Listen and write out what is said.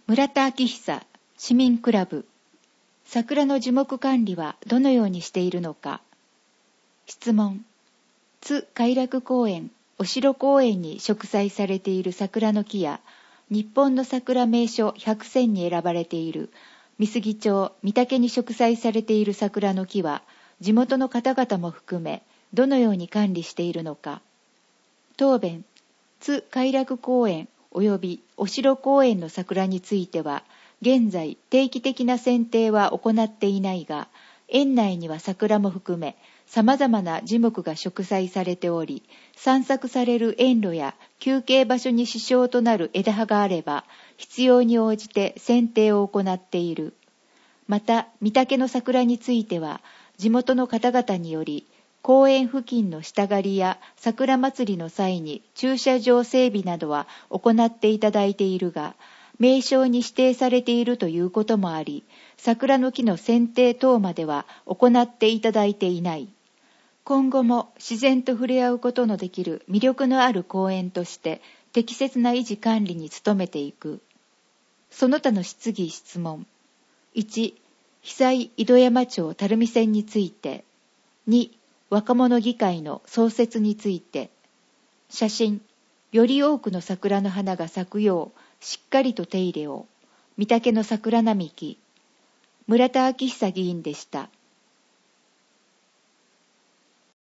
村田昭久市民クラブ。桜の樹木管理はどのようにしているのか。質問。津偕楽公園、お城公園に植栽されている桜の木や、日本の桜名所100選に選ばれている美杉町御嶽に植栽されている桜の木は、地元の方々も含め、どのように管理しているのか。答弁。津偕楽公園及びお城公園の桜については、現在定期的な剪定は行っていないが、園内には桜も含め、様々な樹木が植栽されており、散策される園路や休憩場所に支障となる枝葉があれば、必要に応じて剪定を行っている。また、御嶽の桜については、地元の方々により、公園付近の下刈りや桜祭りの際に駐車場整備などは行っていただいているが、名勝に指定されているということもあり、桜の木の剪定等までは行っていただいていない。今後も自然と触れ合うことのできる魅力のある公園として適切な維持管理に努めていく。その他の質疑質問。1、被災井戸山町垂水線について。2、若者議会の創設について。写真。より多くの桜の花が咲くようしっかりと手入れを。御嶽の桜並木。村田昭久議員でした。